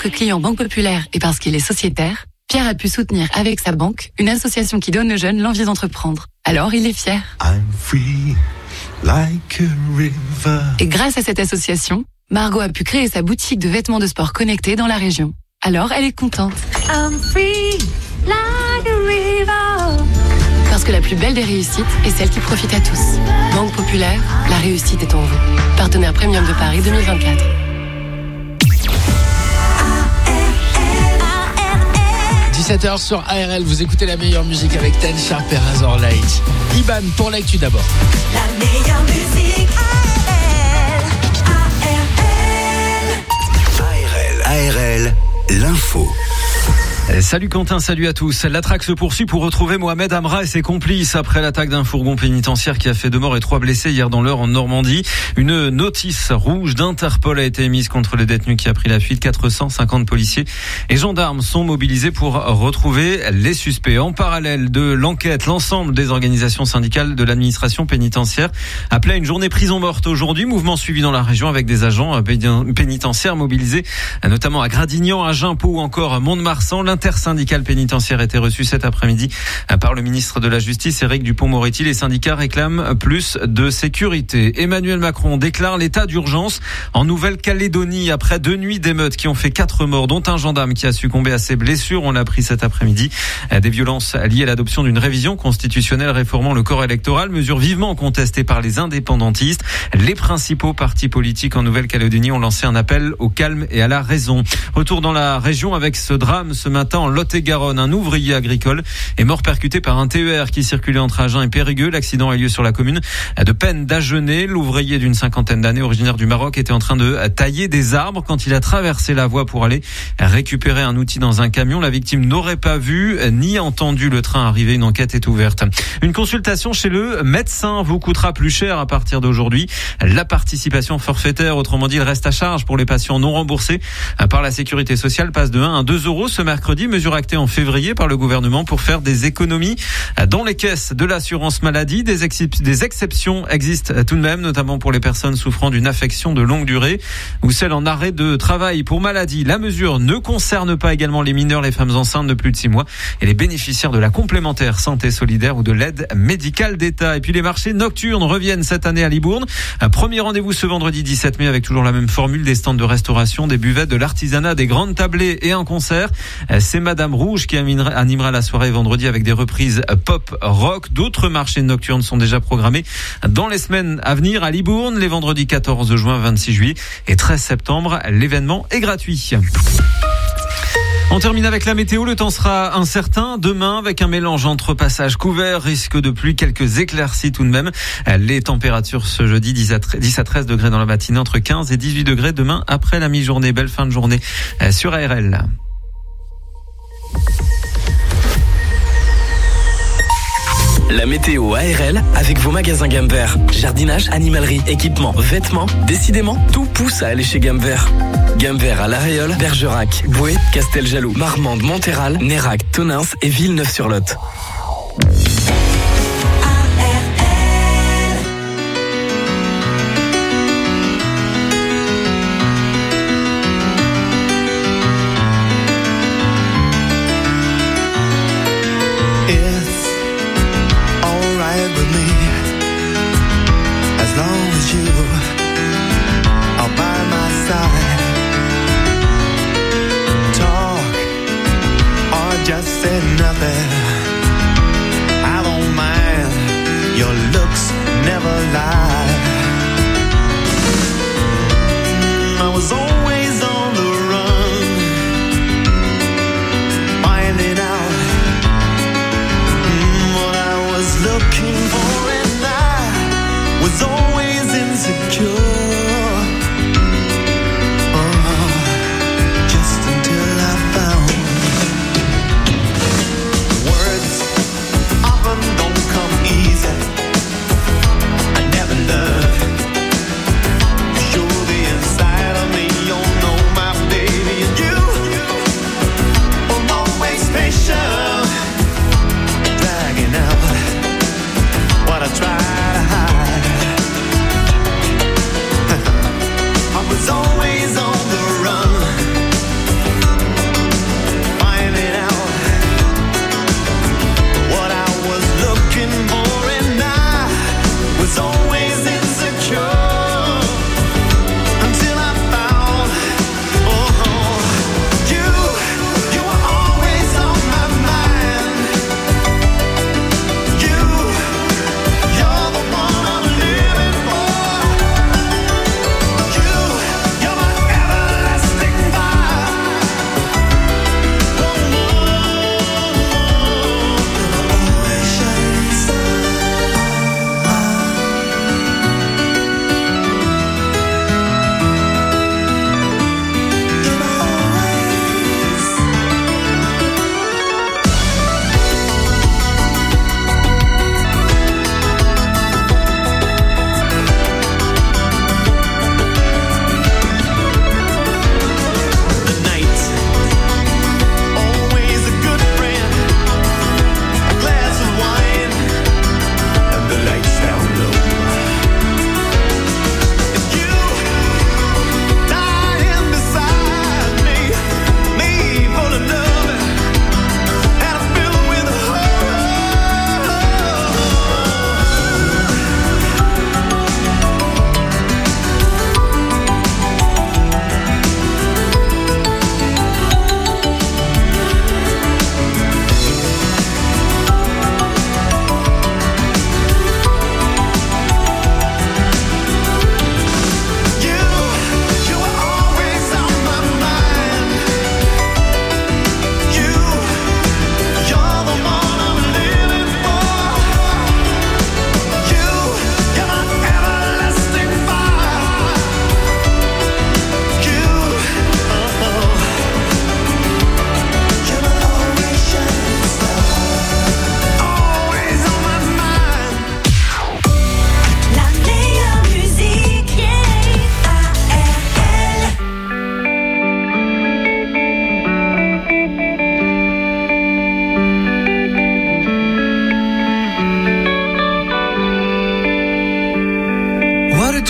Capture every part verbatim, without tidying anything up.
que client Banque Populaire et parce qu'il est sociétaire, Pierre a pu soutenir avec sa banque une association qui donne aux jeunes l'envie d'entreprendre. Alors il est fier. I'm free, like a river. Et grâce à cette association, Margot a pu créer sa boutique de vêtements de sport connectés dans la région. Alors elle est contente. I'm free, like a river. Parce que la plus belle des réussites est celle qui profite à tous. Banque Populaire, la réussite est en vous. Partenaire Premium de Paris deux mille vingt-quatre. dix-sept heures sur A R L, vous écoutez la meilleure musique avec Ten Sharp et Razorlight. Iban pour l'actu d'abord. La meilleure musique A R L. A R L, l'info. Salut Quentin, salut à tous. La traque se poursuit pour retrouver Mohamed Amra et ses complices après l'attaque d'un fourgon pénitentiaire qui a fait deux morts et trois blessés hier dans l'Eure en Normandie. Une notice rouge d'Interpol a été émise contre le détenu qui a pris la fuite. quatre cent cinquante policiers et gendarmes sont mobilisés pour retrouver les suspects. En parallèle de l'enquête, l'ensemble des organisations syndicales de l'administration pénitentiaire appelaient à une journée prison morte aujourd'hui. Mouvement suivi dans la région avec des agents pénitentiaires mobilisés notamment à Gradignan, à Gimpot ou encore à Mont-de-Marsan. L'intersyndicale pénitentiaire a été reçue cet après-midi par le ministre de la Justice, Éric Dupond-Moretti. Les syndicats réclament plus de sécurité. Emmanuel Macron déclare l'état d'urgence en Nouvelle-Calédonie après deux nuits d'émeutes qui ont fait quatre morts, dont un gendarme qui a succombé à ses blessures. On l'a appris cet après-midi. Des violences liées à l'adoption d'une révision constitutionnelle réformant le corps électoral, mesure vivement contestée par les indépendantistes. Les principaux partis politiques en Nouvelle-Calédonie ont lancé un appel au calme et à la raison. Retour dans la région avec ce drame ce matin en Lot-et-Garonne. Un ouvrier agricole est mort percuté par un T E R qui circulait entre Agen et Périgueux. L'accident a lieu sur la commune de Pennes-d'Agenais. L'ouvrier d'une cinquantaine d'années, originaire du Maroc, était en train de tailler des arbres quand il a traversé la voie pour aller récupérer un outil dans un camion. La victime n'aurait pas vu ni entendu le train arriver. Une enquête est ouverte. Une consultation chez le médecin vous coûtera plus cher à partir d'aujourd'hui. La participation forfaitaire, autrement dit le reste à charge pour les patients non remboursés par la sécurité sociale, passe de un à deux euros ce mercredi. Mesure actée en février par le gouvernement pour faire des économies dans les caisses de l'assurance maladie. Des, ex- des exceptions existent tout de même, notamment pour les personnes souffrant d'une affection de longue durée ou celles en arrêt de travail pour maladie. La mesure ne concerne pas également les mineurs, les femmes enceintes de plus de six mois et les bénéficiaires de la complémentaire santé solidaire ou de l'aide médicale d'État. Et puis les marchés nocturnes reviennent cette année à Libourne. Un premier rendez-vous ce vendredi dix-sept mai avec toujours la même formule, des stands de restauration, des buvettes, de l'artisanat, des grandes tablées et un concert. C'est Madame Rouge qui animera la soirée vendredi avec des reprises pop rock. D'autres marchés nocturnes sont déjà programmés dans les semaines à venir à Libourne, les vendredis quatorze juin, vingt-six juillet et treize septembre. L'événement est gratuit. On termine avec la météo. Le temps sera incertain demain avec un mélange entre passages couverts, risque de pluie, quelques éclaircies tout de même. Les températures ce jeudi, dix à treize degrés dans la matinée, entre quinze et dix-huit degrés demain après la mi-journée. Belle fin de journée sur A R L. La météo A R L avec vos magasins Gamme Vert. Jardinage, animalerie, équipement, vêtements. Décidément, tout pousse à aller chez Gamme Vert. Gamme Vert à La Réole, Bergerac, Boué, Casteljaloux, Marmande, Monthéral, Nérac, Tonins et Villeneuve-sur-Lot. You're the inside of me.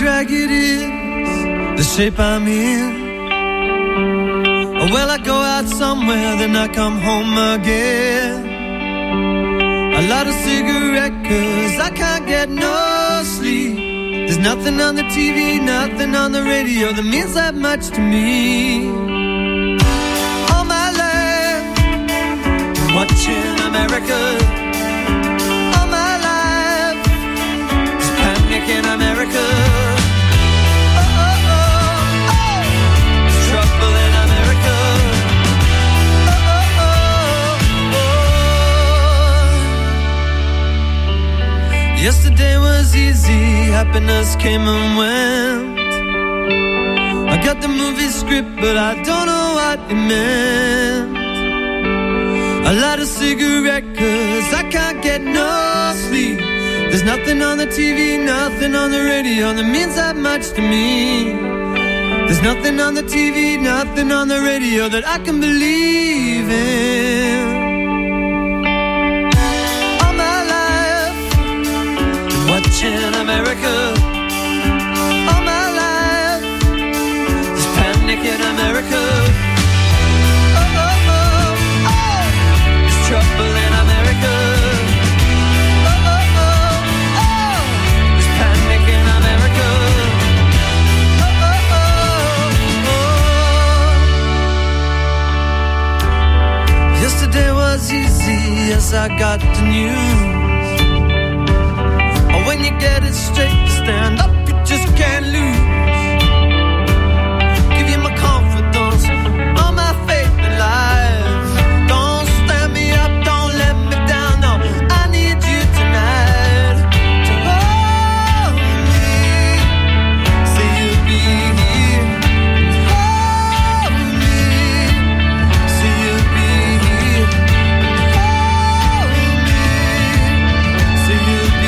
drag it is the shape I'm in. Well, I go out somewhere, then I come home again. I light a cigarette cause I can't get no sleep. There's nothing on the T V, nothing on the radio that means that much to me. All my life, watching America. All my life, there's panic in America. Oh, oh, oh, oh, there's trouble in America. Oh, oh, oh, oh. Yesterday was easy, happiness came and went. I got the movie script, but I don't know what it meant. I light a cigarette cause I can't get no sleep. There's nothing on the T V, nothing on the radio that means that much to me. There's nothing on the T V, nothing on the radio that I can believe in. All my life, watching America. All my life, there's panic in America. Oh, oh, oh, oh, there's trouble in America. Oh, oh, oh, oh, there's panic in America. Oh, oh, oh, oh. Yesterday was easy, yes, I got the news. When you get it straight, stand up, you just can't lose. Give you my confidence, all my faith in life. Don't stand me up, don't let me down, no. I need you tonight to hold me. Say you'll be here and hold me. Say you'll be here and hold me. Say you'll be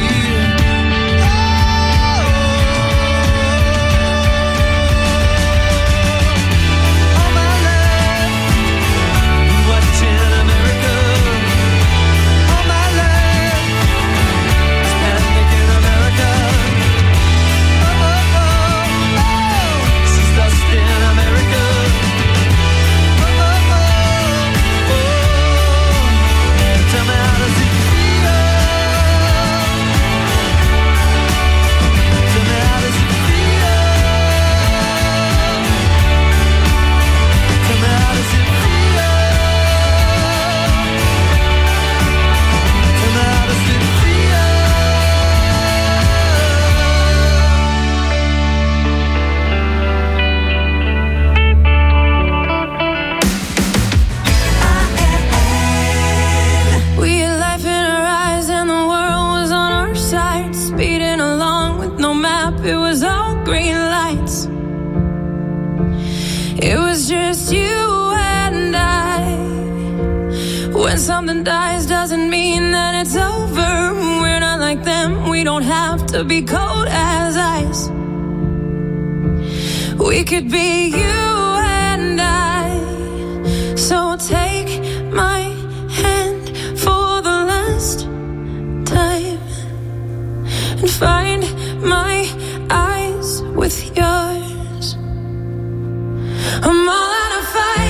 something dies doesn't mean that it's over. We're not like them, we don't have to be cold as ice. We could be you and I. So take my hand for the last time and find my eyes with yours. I'm all out of fight.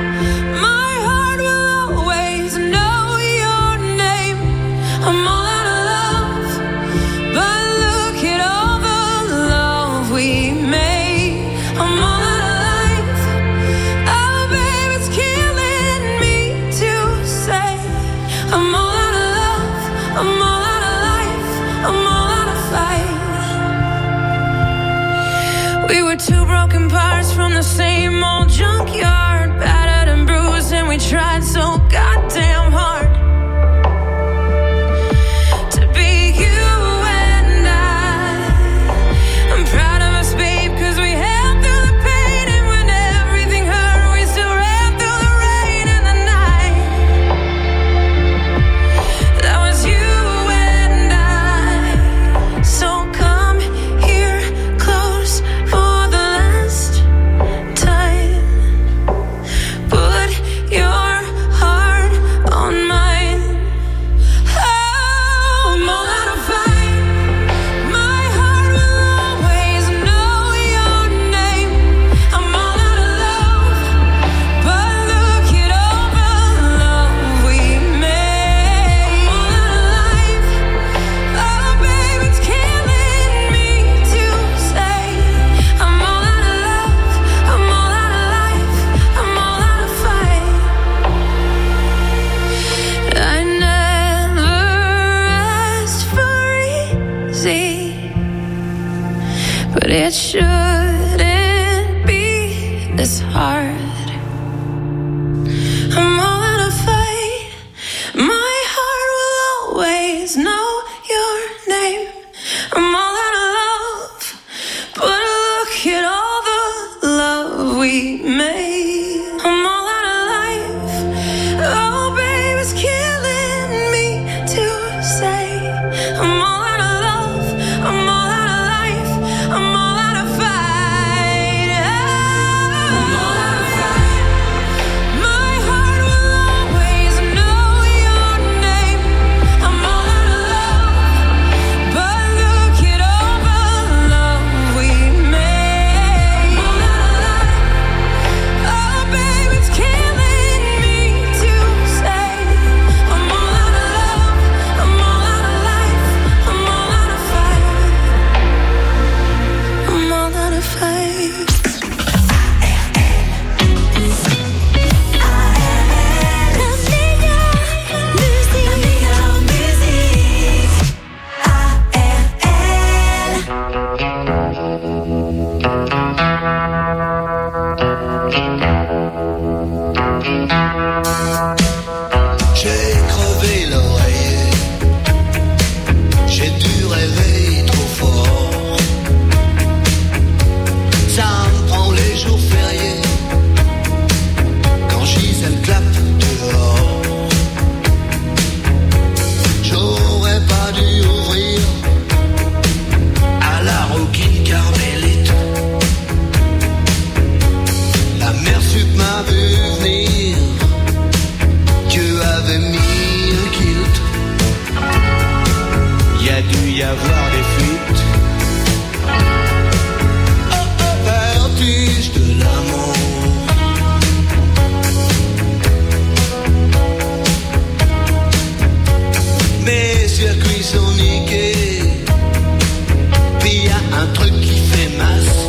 I'm all out of love, but look at all the love we made. I'm all out of life, oh babe, it's killing me to say. I'm all out of love, I'm all out of life, I'm all out of fight. We were two broken parts from the same old junkyard, battered and bruised, and we tried so goddamn hard. Your heart on my but it shouldn't be this hard. I'm all out of fight. My heart will always know your name. I'm all out of love, but look at all the love we made. I'm all out of life. Oh, babe, it's killing me to say. I'm all out of love. I'm all out of life. I'm all out of fight. I'm all out of fight. My heart will always know your name. I'm all out of love, but look at all the love we made. I'm all out of life. Oh, babe, it's killing me to say. I'm all out of love. I'm all out of life. I'm all out of fight. I'm all out of fight. J'ai crevé l'oreiller, j'ai dû rêver trop fort. Ça me prend les jours fériés, quand Gisèle clappe dehors. J'aurais pas dû ouvrir à la roquine carmélite. La mère sup m'a vu venir, Dieu avait mis un kilt. Y a dû y avoir des fuites. Oh, oh, vertige de l'amour. Mes circuits sont niqués, puis y a un truc qui fait masse.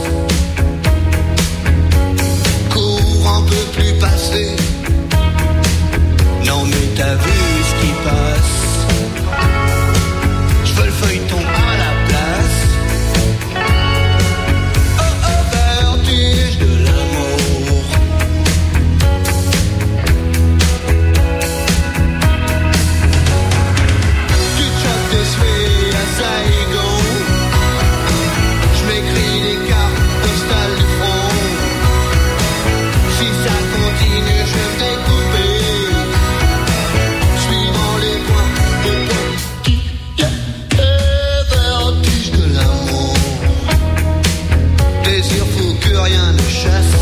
Courant peut plus passer. Non mais t'as vu ce qui passe. Je veux le feuilleton à la place. Oh oh, vertige de l'amour. Tu te chopes des souhaits à Saigon. Je m'écris des cartes postales du front. Si ça continue, je vais me découper. Suivant les points, les points. Yeah. Et vertige de l'amour. Désir fou que rien ne chasse.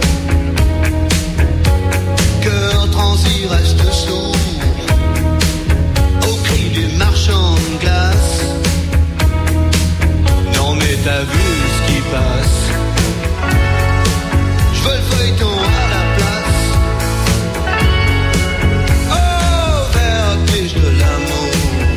Cœur transi reste sourd au cri du marchand de glace. Non mais t'as vu ce qui passe. Je veux le feuilleton à la place. Oh, vertige de l'amour.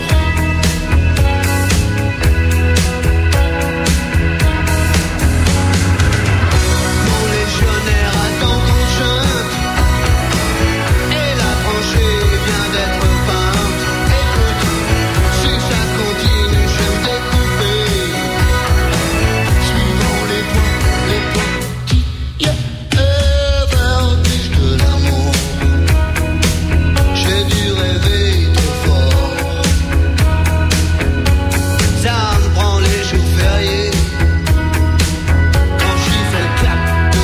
Mon légionnaire attend qu'on chante, et la tranchée vient d'être peinte. Écoute, si ça continue, je vais me découper. Suivant les points, les points. Yeah. Et vertige de l'amour. J'ai dû rêver trop fort. Ça me prend les jours fériés, quand j'y fais le clap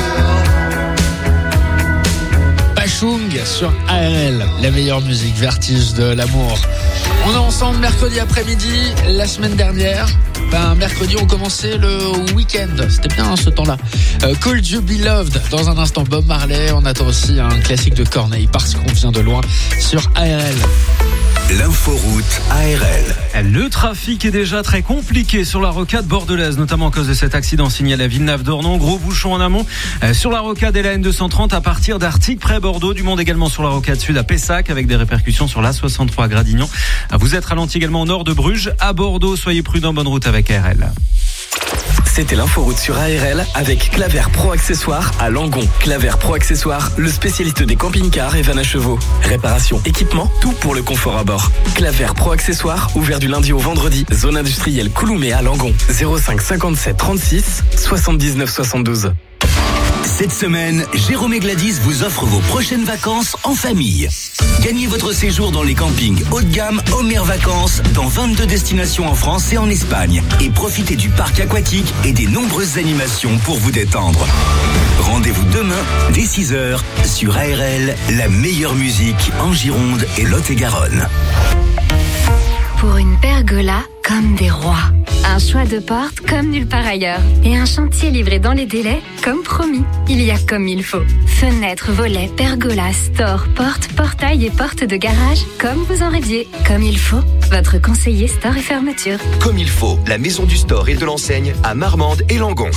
dehors. Bachung sur A R L, la meilleure musique, vertige de l'amour. On est ensemble mercredi après-midi. La semaine dernière, ben, mercredi, on commençait le week-end. C'était bien hein, ce temps-là. Euh, Call You Beloved. Dans un instant, Bob Marley. On attend aussi un classique de Corneille, parce qu'on vient de loin, sur A R L. L'inforoute A R L. Le trafic est déjà très compliqué sur la rocade bordelaise, notamment à cause de cet accident signalé à Villeneuve-d'Ornon. Gros bouchon en amont euh, sur la rocade et la N deux cent trente à partir d'Artigues près Bordeaux. Du monde également sur la rocade sud à Pessac avec des répercussions sur l'A soixante-trois à Gradignan. Vous êtes ralenti également au nord de Bruges à Bordeaux. Soyez prudents, bonne route avec A R L. C'était l'inforoute sur A R L avec Claver Pro Accessoires à Langon. Claver Pro Accessoires, le spécialiste des camping-cars et vannes à chevaux. Réparation, équipement, tout pour le confort à bord. Claver Pro Accessoires, ouvert du lundi au vendredi. Zone industrielle Couloumé à Langon. zéro cinq cinquante-sept trente-six soixante-dix-neuf soixante-douze. Cette semaine, Jérôme et Gladys vous offrent vos prochaines vacances en famille. Gagnez votre séjour dans les campings haut de gamme Homer Vacances dans vingt-deux destinations en France et en Espagne. Et profitez du parc aquatique et des nombreuses animations pour vous détendre. Rendez-vous demain dès six heures sur A R L, la meilleure musique en Gironde et Lot-et-Garonne. Pour une pergola comme des rois. Un choix de porte comme nulle part ailleurs. Et un chantier livré dans les délais comme promis. Il y a comme il faut. Fenêtres, volets, pergolas, store, portes, portails et portes de garage comme vous en rêviez. Comme il faut. Votre conseiller store et fermeture. Comme il faut. La maison du store et de l'enseigne à Marmande et Langon.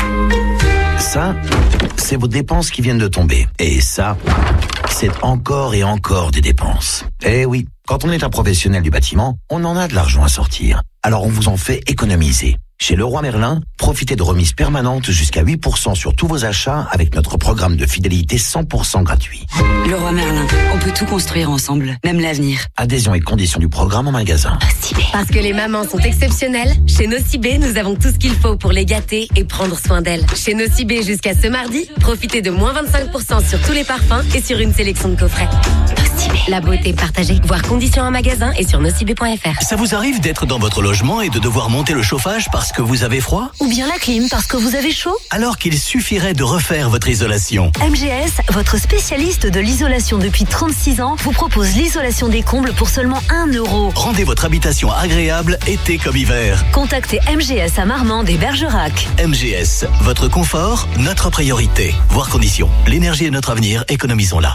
Ça, c'est vos dépenses qui viennent de tomber. Et ça, c'est encore et encore des dépenses. Eh oui, quand on est un professionnel du bâtiment, on en a de l'argent à sortir. Alors on vous en fait économiser. Chez Leroy Merlin, profitez de remises permanentes jusqu'à huit pour cent sur tous vos achats avec notre programme de fidélité cent pour cent gratuit. Leroy Merlin, on peut tout construire ensemble, même l'avenir. Adhésion et conditions du programme en magasin. Nocibé. Parce que les mamans sont exceptionnelles, chez Nocibé, nous avons tout ce qu'il faut pour les gâter et prendre soin d'elles. Chez Nocibé, jusqu'à ce mardi, profitez de moins vingt-cinq pour cent sur tous les parfums et sur une sélection de coffrets. Nocibé. La beauté partagée. Voir conditions en magasin et sur nocibé point f r. Ça vous arrive d'être dans votre logement et de devoir monter le chauffage parce que vous avez froid? Ou bien la clim parce que vous avez chaud? Alors qu'il suffirait de refaire votre isolation. M G S, votre spécialiste de l'isolation depuis trente-six ans, vous propose l'isolation des combles pour seulement un euro. Rendez votre habitation agréable été comme hiver. Contactez M G S à Marmande et Bergerac. M G S, votre confort, notre priorité. Voir conditions. L'énergie est notre avenir, économisons-la.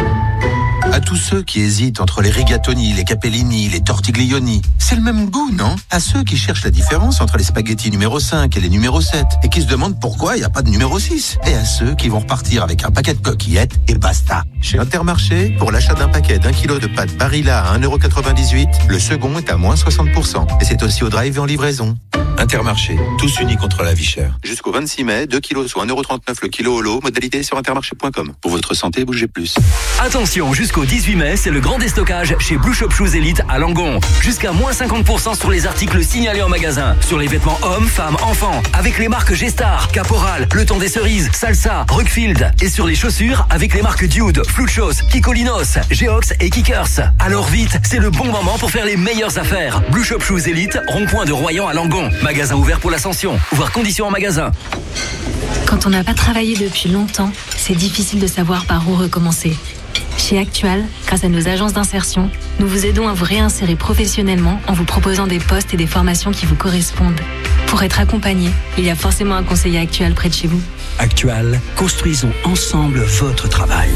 À tous ceux qui hésitent entre les rigatoni, les capellini, les tortiglioni, c'est le même goût, non? À ceux qui cherchent la différence entre les spaghettis numéro cinq et les numéro sept et qui se demandent pourquoi il n'y a pas de numéro six. Et à ceux qui vont repartir avec un paquet de coquillettes et basta. Chez Intermarché, pour l'achat d'un paquet d'un kilo de pâtes Barilla à un euro quatre-vingt-dix-huit, le second est à moins soixante pour cent. Et c'est aussi au drive et en livraison. Intermarché, tous unis contre la vie chère. Jusqu'au vingt-six mai, deux kilos soit un euro trente-neuf le kilo au lot, modalité sur intermarché point com. Pour votre santé, bougez plus. Attention, jusqu'au dix-huit mai, c'est le grand déstockage chez Blue Shop Shoes Elite à Langon. Jusqu'à moins cinquante pour cent sur les articles signalés en magasin. Sur les vêtements hommes, femmes, enfants. Avec les marques G-Star, Caporal, Le Temps des Cerises, Salsa, Rockfield. Et sur les chaussures, avec les marques Dude, Fluchos, Kikolinos, Geox et Kickers. Alors vite, c'est le bon moment pour faire les meilleures affaires. Blue Shop Shoes Elite, rond-point de Royan à Langon. Magasin ouvert pour l'Ascension. Voir conditions en magasin. Quand on n'a pas travaillé depuis longtemps, c'est difficile de savoir par où recommencer. Chez Actual, grâce à nos agences d'insertion, nous vous aidons à vous réinsérer professionnellement en vous proposant des postes et des formations qui vous correspondent. Pour être accompagné, il y a forcément un conseiller Actual près de chez vous. Actual, construisons ensemble votre travail.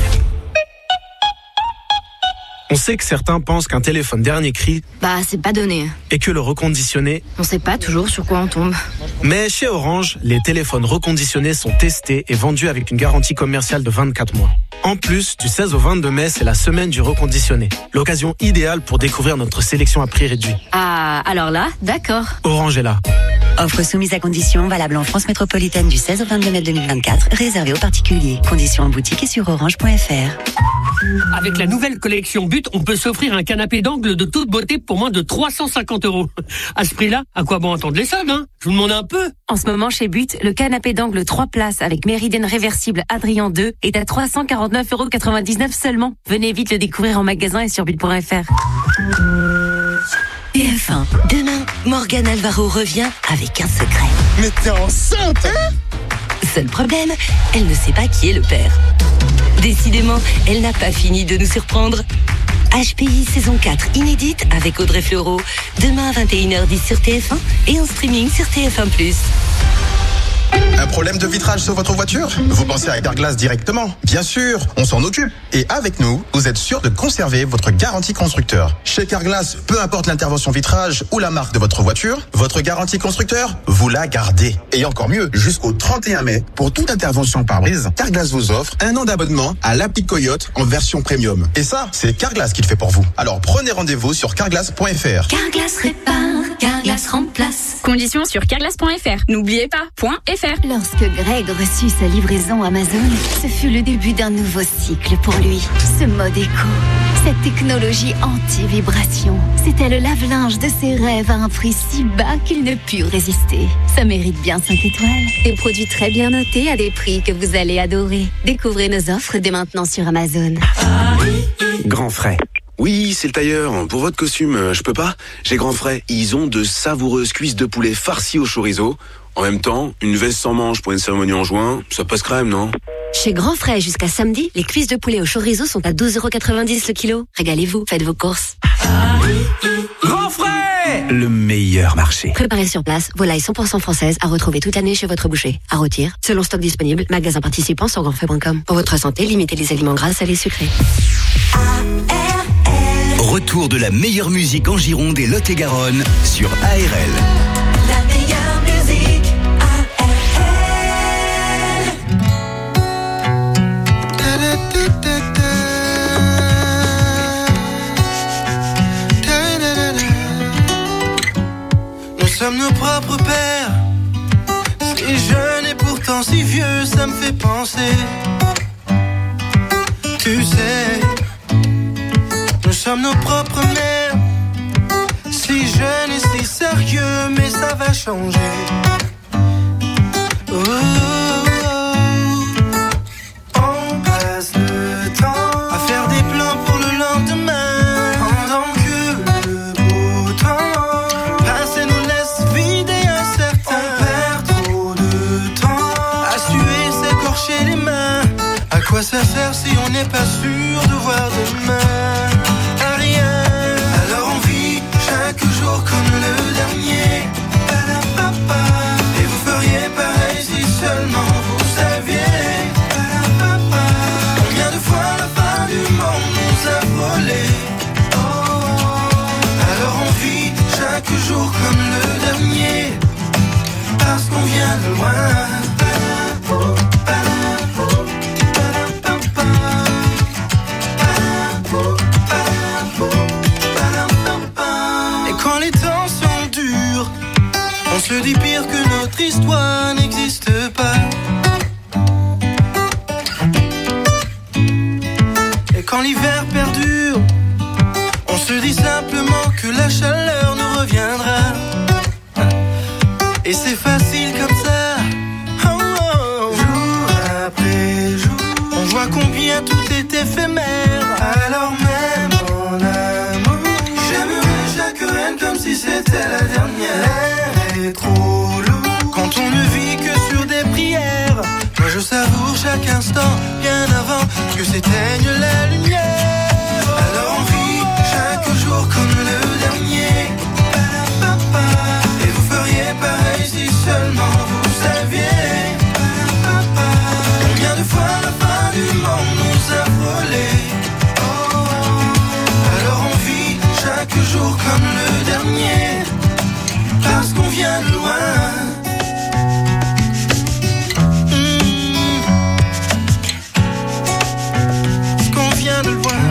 On sait que certains pensent qu'un téléphone dernier cri, bah c'est pas donné. Et que le reconditionné, on sait pas toujours sur quoi on tombe. Mais chez Orange, les téléphones reconditionnés sont testés et vendus avec une garantie commerciale de vingt-quatre mois. En plus, du seize au vingt-deux mai, c'est la semaine du reconditionné. L'occasion idéale pour découvrir notre sélection à prix réduit. Ah, alors là, d'accord. Orange est là. Offre soumise à conditions, valable en France métropolitaine du seize au vingt-deux mai deux mille vingt-quatre, réservée aux particuliers. Conditions en boutique et sur orange point f r. Avec la nouvelle collection But, on peut s'offrir un canapé d'angle de toute beauté pour moins de trois cent cinquante euros. À ce prix-là, à quoi bon attendre les soldes, hein? Je vous demande un peu. En ce moment, chez But, le canapé d'angle trois places avec méridienne réversible Adrien deux est à trois cent quarante-neuf euros quatre-vingt-dix-neuf seulement. Venez vite le découvrir en magasin et sur but point f r. T F un. Demain, Morgane Alvaro revient avec un secret. Mais t'es enceinte, hein? Seul problème, elle ne sait pas qui est le père. Décidément, elle n'a pas fini de nous surprendre. H P I saison quatre inédite avec Audrey Fleurot. Demain à vingt et une heures dix sur T F un et en streaming sur T F un plus. Un problème de vitrage sur votre voiture? Vous pensez à Carglass directement? Bien sûr, on s'en occupe. Et avec nous, vous êtes sûr de conserver votre garantie constructeur. Chez Carglass, peu importe l'intervention vitrage ou la marque de votre voiture, votre garantie constructeur, vous la gardez. Et encore mieux, jusqu'au trente et un mai, pour toute intervention pare-brise, Carglass vous offre un an d'abonnement à l'appli Coyote en version premium. Et ça, c'est Carglass qui le fait pour vous. Alors prenez rendez-vous sur carglass point f r. Carglass répare, Carglass remplace. Conditions sur carglass point f r. N'oubliez pas, .fr. Lorsque Greg reçut sa livraison Amazon, ce fut le début d'un nouveau cycle pour lui. Ce mode éco, cette technologie anti-vibration, c'était le lave-linge de ses rêves à un prix si bas qu'il ne put résister. Ça mérite bien cinq étoiles. Des produits très bien notés à des prix que vous allez adorer. Découvrez nos offres dès maintenant sur Amazon. Grand Frais. Oui, c'est le tailleur. Pour votre costume, je peux pas. J'ai Grand Frais. Ils ont de savoureuses cuisses de poulet farcies au chorizo. En même temps, une veste sans manches pour une cérémonie en juin, ça passe crème, non? Chez Grand Frais, jusqu'à samedi, les cuisses de poulet au chorizo sont à douze euros quatre-vingt-dix le kilo. Régalez-vous, faites vos courses. Grand Frais, le meilleur marché. Préparez sur place, volailles cent pour cent françaises à retrouver toute l'année chez votre boucher. À rôtir, selon stock disponible, magasin participant sur grandfrais point com. Pour votre santé, limitez les aliments gras, salés, sucrés. Retour de la meilleure musique en Gironde et Lot-et-Garonne sur A R L. La meilleure musique, A Nous sommes nos propres pères, si jeunes et pourtant si vieux, ça me fait penser. Tu sais, nous sommes nos propres mères, si jeunes et si sérieux, mais ça va changer. Oh, oh, oh. On passe le temps à faire des plans pour le lendemain, pendant que le beau temps passe et nous laisse vides et incertains. On perd trop de temps à suer, s'écorcher les mains. À quoi ça sert si on n'est pas sûr de voir demain? Comme le dernier, et vous feriez pareil si seulement vous saviez. Combien de fois la fin du monde nous a volé? Alors on vit chaque jour comme le dernier, parce qu'on vient de loin. On se dit pire que notre histoire n'existe pas. Et quand l'hiver perdure, on se dit simplement que la chaleur nous reviendra. Et c'est facile comme ça, oh, oh. Jour après jour, on voit combien tout est éphémère. Alors même en amour, j'aimerais chaque reine comme si c'était la dernière. Trop lourd quand on ne vit que sur des prières. Moi je savoure chaque instant bien avant que s'éteigne la lumière. Alors on vit chaque jour comme le dernier, et vous feriez pareil si seulement vous saviez. Combien de fois la fin du monde nous a volé? Alors on vit chaque jour comme le dernier, parce qu'on vient de loin. Mmh. Parce qu'on vient de loin.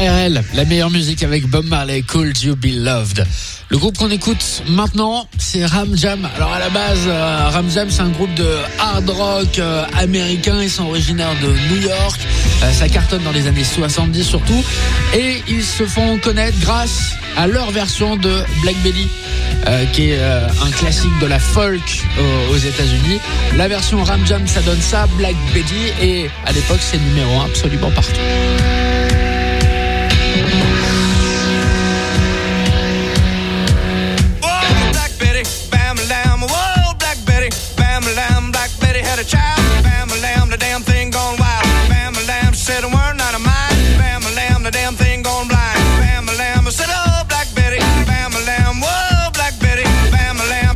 R L, la meilleure musique avec Bob Marley, Could You Be Loved. Le groupe qu'on écoute maintenant, c'est Ram Jam. Alors à la base, euh, Ram Jam, c'est un groupe de hard rock euh, américain. Ils sont originaires de New York. Euh, ça cartonne dans les années soixante-dix surtout. Et ils se font connaître grâce à leur version de Black Betty, euh, qui est euh, un classique de la folk aux, aux États-Unis. La version Ram Jam, ça donne ça, Black Betty. Et à l'époque, c'est numéro un absolument partout. Child, bam-a-lam, the damn thing gone wild. Bam-a-lam, she said a word, not a mind. Bam-a-lam, the damn thing gone blind. Bam-a-lam, I said, oh, Black Betty. Bam-a-lam, whoa, Black Betty. Bam-a-lam.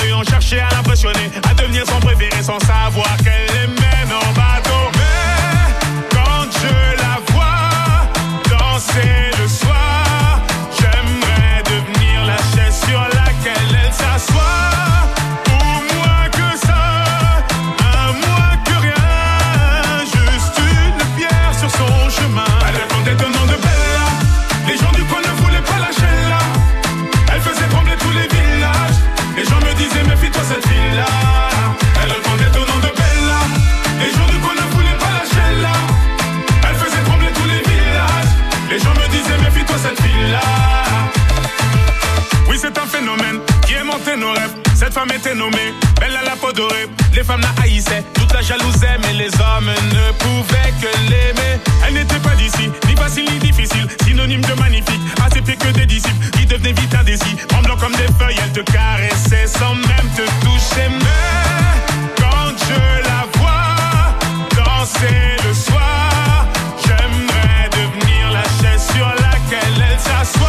À devenir son préféré sans savoir qu'elle les mène en bateau. Mais Cette femme était nommée belle à la peau dorée. Les femmes la haïssaient, toute la jalousaient, mais les hommes ne pouvaient que l'aimer. Elle n'était pas d'ici, ni facile ni difficile, synonyme de magnifique, assez pire que des disciples qui devenaient vite indécis. Tremblant comme des feuilles, elle te caressait sans même te toucher. Mais quand je la vois danser le soir, j'aimerais devenir la chaise sur laquelle elle s'assoit.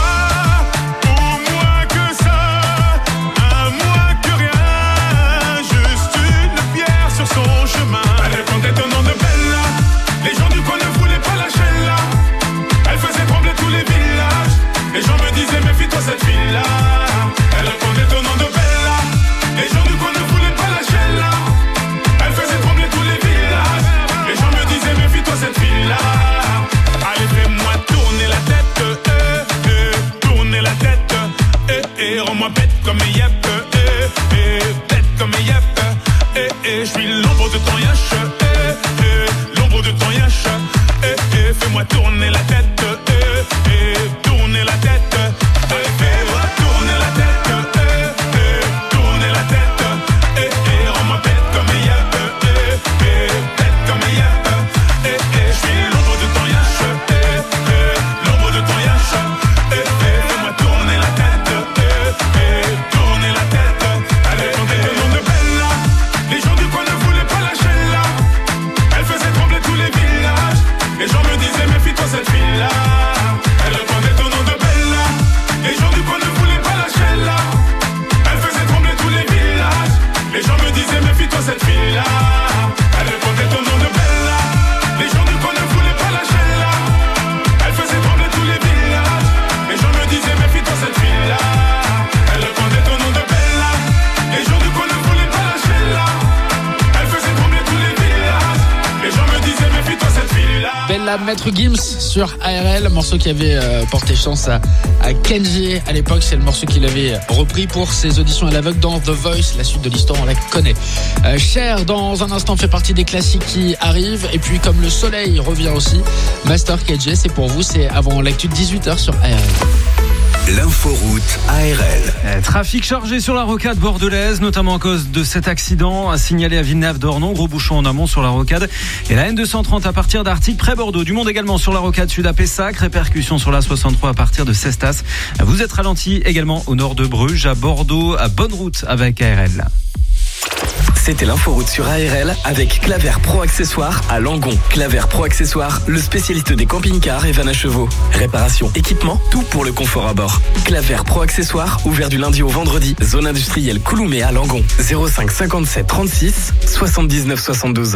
Cette fille-là, elle répondait au nom de Bella. Les gens du coin ne voulaient pas lâcher là. Elle faisait trembler tous les villages. Les gens me disaient méfie-toi cette fille-là. Allez fais-moi tourner la tête, euh, euh, tourner la tête, euh, euh, rends-moi bête comme un yep, euh, euh, bête comme un yep, euh, euh, je suis l'ombre de ton yash, euh, euh, l'ombre de ton yash, euh, euh, fais-moi tourner la tête, euh, euh, tourner la tête. Maître Gims sur A R L, morceau qui avait euh, porté chance à, à Kenji à l'époque. C'est le morceau qu'il avait repris pour ses auditions à l'aveugle dans The Voice. La suite de l'histoire, on la connaît. Euh, Cher, dans un instant, fait partie des classiques qui arrivent. Et puis, comme le soleil revient aussi, Master K J, c'est pour vous. C'est avant l'actu de dix-huit heures sur A R L. L'inforoute A R L. Euh, trafic chargé sur la rocade bordelaise, notamment à cause de cet accident signalé à Villeneuve-d'Ornon. Gros bouchon en amont sur la rocade. Et la N deux cent trente à partir d'Artic, près Bordeaux. Du monde également sur la rocade sud à Pessac. Répercussion sur la soixante-trois à partir de Cestas. Vous êtes ralenti également au nord de Bruges, à Bordeaux, à bonne route avec A R L. C'était l'inforoute sur A R L avec Claver Pro Accessoires à Langon. Claver Pro Accessoires, le spécialiste des camping-cars et vannes à chevaux. Réparation, équipement, tout pour le confort à bord. Claver Pro Accessoires, ouvert du lundi au vendredi. Zone industrielle Couloumé à Langon. zéro cinq cinquante-sept trente-six soixante-dix-neuf soixante-douze.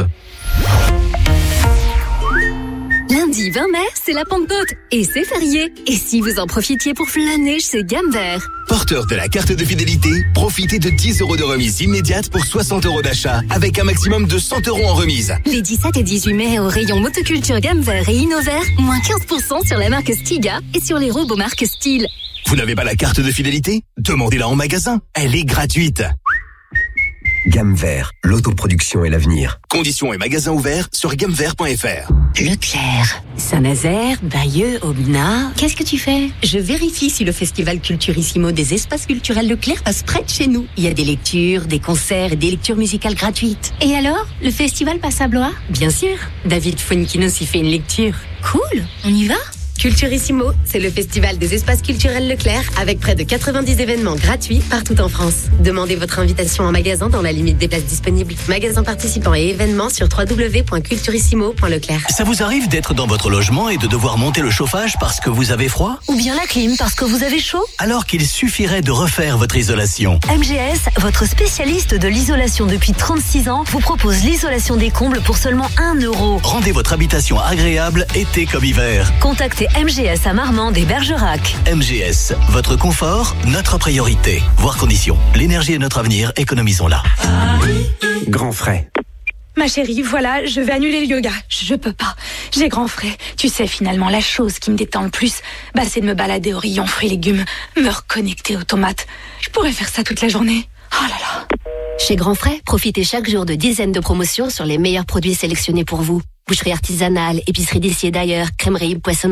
Lundi vingt mai, c'est la Pentecôte et c'est férié. Et si vous en profitiez pour flâner chez Gamme Vert? Porteur de la carte de fidélité, profitez de dix euros de remise immédiate pour soixante euros d'achat, avec un maximum de cent euros en remise. Les dix-sept et dix-huit mai, au rayon motoculture Gamme Vert et Innovert, moins quinze pour cent sur la marque Stiga et sur les robots marque Style. Vous n'avez pas la carte de fidélité? Demandez-la en magasin, elle est gratuite. Gamme Vert, l'autoproduction et l'avenir. Conditions et magasins ouverts sur gamme vert point f r. Leclerc, Saint-Nazaire, Bayeux, Aubenas. Qu'est-ce que tu fais? Je vérifie si le festival Culturissimo des espaces culturels Leclerc passe près de chez nous. Il y a des lectures, des concerts et des lectures musicales gratuites. Et alors, le festival passe à Blois? Bien sûr, David Fonikinos y fait une lecture. Cool, on y va? Culturissimo, c'est le festival des espaces culturels Leclerc avec près de quatre-vingt-dix événements gratuits partout en France. Demandez votre invitation en magasin dans la limite des places disponibles. Magasins participants et événements sur w w w point culturissimo point leclerc. Ça vous arrive d'être dans votre logement et de devoir monter le chauffage parce que vous avez froid? Ou bien la clim parce que vous avez chaud? Alors qu'il suffirait de refaire votre isolation. M G S, votre spécialiste de l'isolation depuis trente-six ans, vous propose l'isolation des combles pour seulement un euro. Rendez votre habitation agréable été comme hiver. Contactez M G S à Marmande et Bergerac. M G S, votre confort, notre priorité. Voir conditions. L'énergie est notre avenir, économisons-la. Grand frais. Ma chérie, voilà, je vais annuler le yoga. Je peux pas. J'ai grand frais. Tu sais, finalement, la chose qui me détend le plus, bah, c'est de me balader au rayon fruits et légumes, me reconnecter aux tomates. Je pourrais faire ça toute la journée. Oh là là. Chez Grand Frais, profitez chaque jour de dizaines de promotions sur les meilleurs produits sélectionnés pour vous. Boucherie artisanale, épicerie d'ici et d'ailleurs, crèmerie, poissonnerie.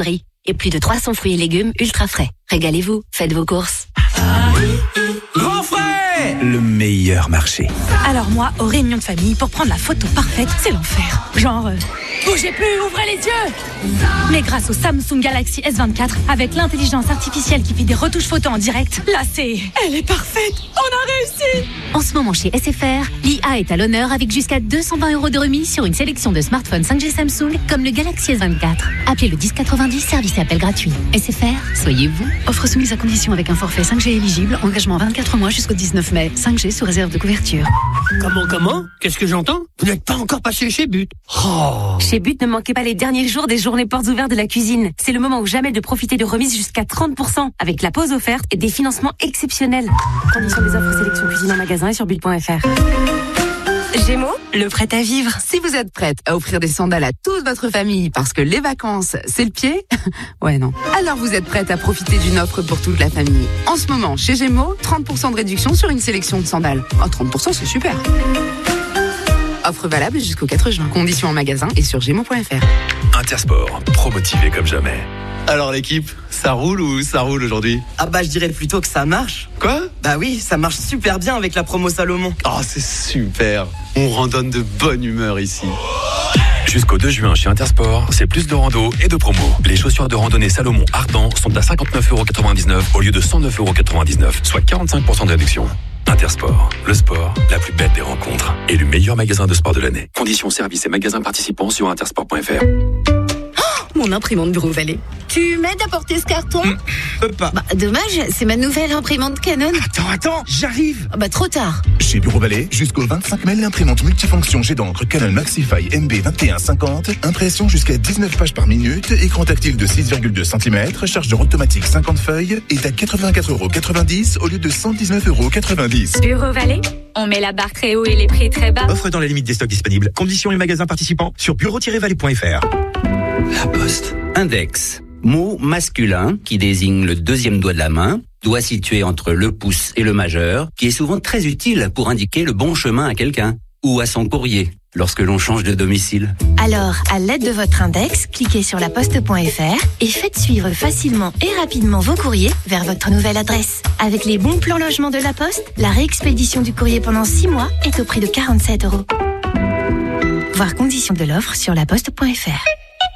Et plus de trois cents fruits et légumes ultra frais. Régalez-vous, faites vos courses. Grand frère, le meilleur marché. Alors moi, aux réunions de famille, pour prendre la photo parfaite, c'est l'enfer. Genre, euh, bougez plus, ouvrez les yeux. Mais grâce au Samsung Galaxy S vingt-quatre, avec l'intelligence artificielle qui fait des retouches photos en direct, là c'est... Elle est parfaite. On a réussi. En ce moment chez S F R, l'I A est à l'honneur avec jusqu'à deux cent vingt euros de remise sur une sélection de smartphones cinq G Samsung comme le Galaxy S vingt-quatre. Appelez le dix quatre-vingt-dix, service et appel gratuit. S F R, soyez vous. Offre soumise à condition avec un forfait cinq G éligible, engagement vingt-quatre mois jusqu'au dix-neuf mai. cinq G sous réserve de couverture. Comment, comment? Qu'est-ce que j'entends? Vous n'êtes pas encore passé chez But. Oh. Chez But, ne manquez pas les derniers jours des journées portes ouvertes de la cuisine. C'est le moment ou jamais de profiter de remises jusqu'à trente pour cent avec la pause offerte et des financements exceptionnels. Conditions des offres sélection cuisine en magasin et sur but point f r. Gémeaux, le prêt à vivre. Si vous êtes prête à offrir des sandales à toute votre famille parce que les vacances, c'est le pied, ouais non. Alors vous êtes prête à profiter d'une offre pour toute la famille. En ce moment, chez Gémeaux, trente pour cent de réduction sur une sélection de sandales. Oh, trente pour cent, c'est super. Offre valable jusqu'au quatre juin. Conditions en magasin et sur gémeaux point f r. Intersport, pro-motivé comme jamais. Alors l'équipe, ça roule ou ça roule aujourd'hui? Ah bah je dirais plutôt que ça marche. Quoi? Bah oui, ça marche super bien avec la promo Salomon. Oh c'est super, on randonne de bonne humeur ici. Jusqu'au deux juin chez Intersport, c'est plus de rando et de promo. Les chaussures de randonnée Salomon Ardent sont à cinquante-neuf euros quatre-vingt-dix-neuf au lieu de cent neuf euros quatre-vingt-dix-neuf, soit quarante-cinq pour cent de réduction. Intersport, le sport, la plus belle des rencontres. Et le meilleur magasin de sport de l'année. Conditions, services et magasins participants sur intersport point f r. Mon imprimante Bureau Vallée. Tu m'aides à porter ce carton? Mmh, peux pas. Bah, dommage, c'est ma nouvelle imprimante Canon. Attends, attends, j'arrive. Bah, trop tard. Chez Bureau Vallée, jusqu'au vingt-cinq mai, l'imprimante multifonction jet d'encre Canon Maxify M B vingt et un cinquante, impression jusqu'à dix-neuf pages par minute, écran tactile de six virgule deux centimètres, chargeur automatique cinquante feuilles, est à quatre-vingt-quatre euros quatre-vingt-dix au lieu de cent dix-neuf euros quatre-vingt-dix. Bureau Vallée, on met la barre très haut et les prix très bas. Offre dans les limites des stocks disponibles. Conditions et magasins participants sur bureau tiret vallée point f r. La Poste. Index. Mot masculin qui désigne le deuxième doigt de la main, doigt situé entre le pouce et le majeur, qui est souvent très utile pour indiquer le bon chemin à quelqu'un ou à son courrier lorsque l'on change de domicile. Alors, à l'aide de votre index, cliquez sur laposte point f r et faites suivre facilement et rapidement vos courriers vers votre nouvelle adresse. Avec les bons plans logement de la Poste, la réexpédition du courrier pendant six mois est au prix de quarante-sept euros. Voir conditions de l'offre sur laposte point f r.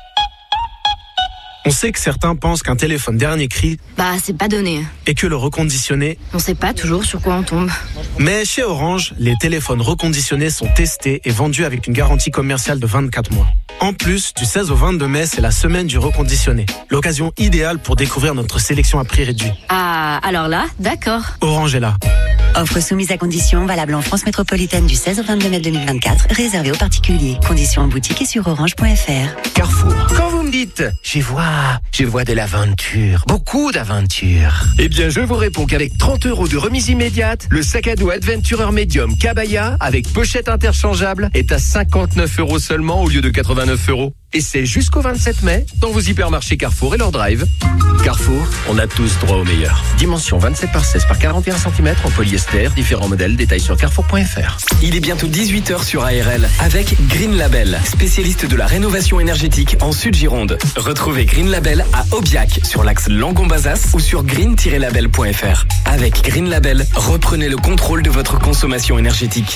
On sait que certains pensent qu'un téléphone dernier cri, bah c'est pas donné, et que le reconditionné, on sait pas toujours sur quoi on tombe. Mais chez Orange, les téléphones reconditionnés sont testés et vendus avec une garantie commerciale de vingt-quatre mois. En plus, du seize au vingt-deux mai, c'est la semaine du reconditionné. L'occasion idéale pour découvrir notre sélection à prix réduit. Ah, alors là, d'accord. Orange est là. Offre soumise à condition, valable en France métropolitaine du seize au vingt-deux mai deux mille vingt-quatre, réservée aux particuliers. Conditions en boutique et sur orange point f r. Carrefour. Quand vous me dites, j'y vois, j'y vois de l'aventure, beaucoup d'aventure. Eh bien, je vous réponds qu'avec trente euros de remise immédiate, le sac à dos Adventurer Medium Kabaya avec pochette interchangeable est à cinquante-neuf euros seulement au lieu de quatre-vingt-neuf euros. Et c'est jusqu'au vingt-sept mai dans vos hypermarchés Carrefour et leur drive. Carrefour, on a tous droit au meilleur. Dimension vingt-sept par seize par quarante et un centimètres en polyester, différents modèles, détails sur carrefour point f r. Il est bientôt dix-huit heures sur A R L avec Green Label, spécialiste de la rénovation énergétique en Sud-Gironde. Retrouvez Green Label à Aubiac sur l'axe Langon-Bazas ou sur green tiret label point f r. Avec Green Label, reprenez le contrôle de votre consommation énergétique.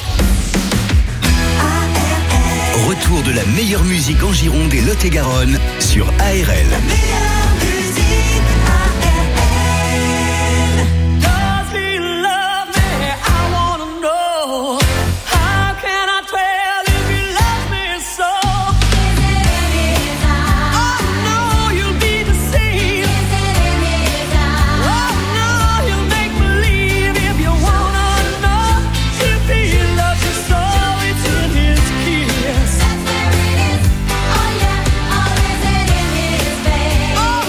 Retour de la meilleure musique en Gironde et Lot-et-Garonne sur A R L. Oh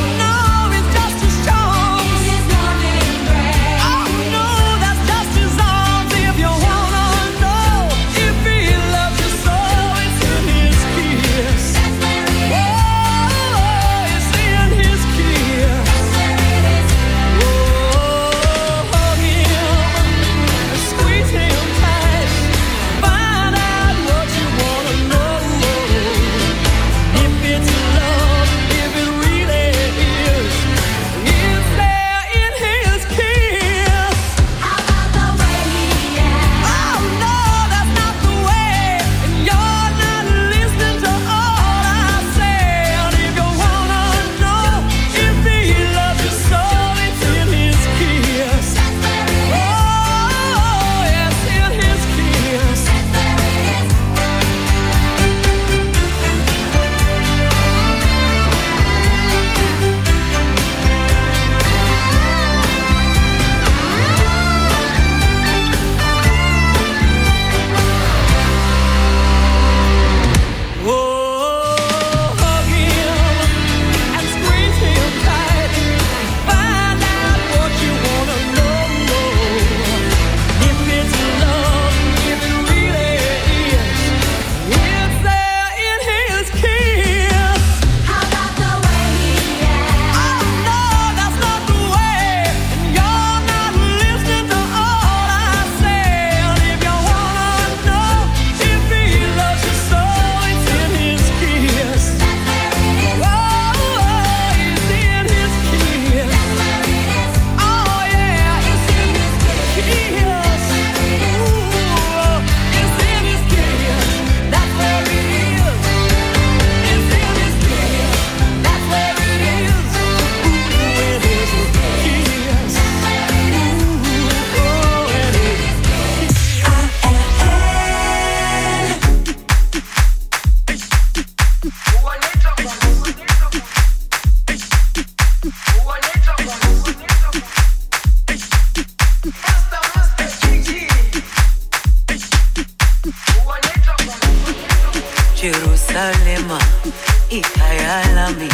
Jerusalema ikhaya lami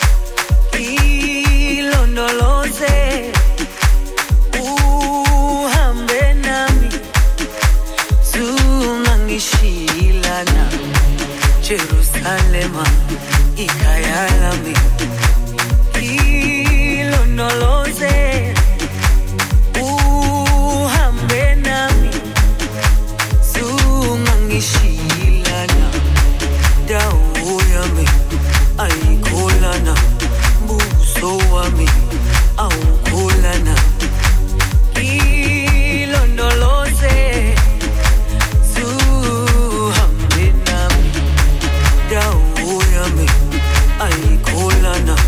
ilondoloze uhambe nami zungangishilana Jerusalema ikhaya lami ilondoloze uhambe nami zungangishilana dawo yami ayikholana buso wami awukholana ilondoloze zuhambe nami dawo yami ayikholana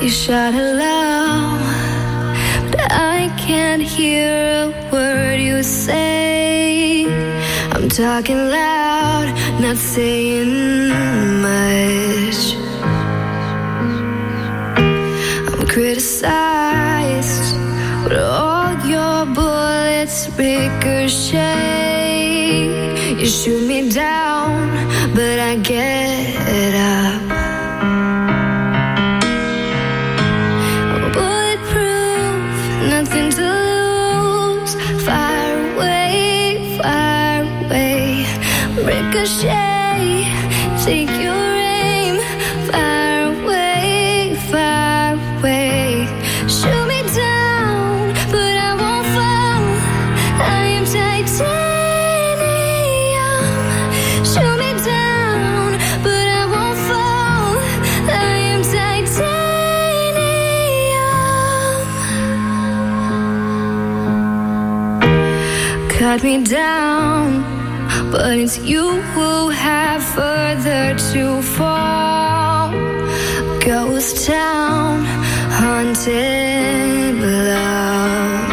You shout aloud, but I can't hear a word you say. I'm talking loud, not saying much. I'm criticized, but all your bullets ricochet. You shoot me down, but I get up. I'm bulletproof, nothing to lose. Fire away, fire away. Ricochet, take your aim. Fire away, fire away. Shoot me down, but I won't fall. I am titanium. Shoot me down, but I won't fall. I am titanium. Cut me down, but it's you who have further to fall. Ghost town, haunted love.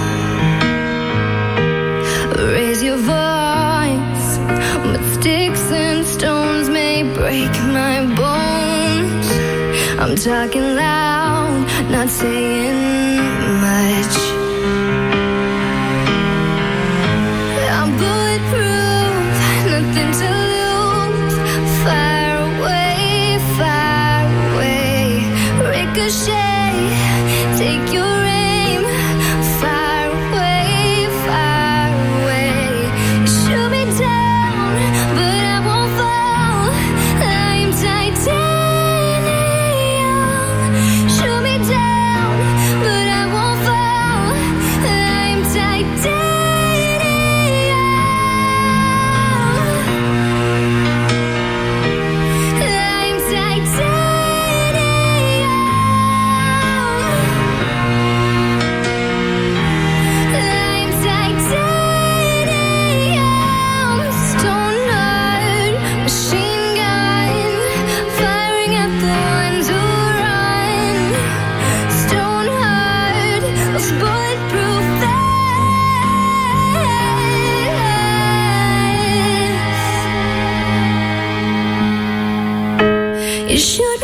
Raise your voice, but sticks and stones may break my bones. I'm talking loud, not saying much. I'm bulletproof, nothing to lose. Fire away, fire away. Ricochet, take your aim. Fire away, fire away. Shoot me down, but I won't fall. I'm titanium. Shoot me down, but I won't fall. I'm titanium. I'm titanium. Stone heart, machine gun, firing at the ones who run. Stone heart, those bulletproof vests. You shoot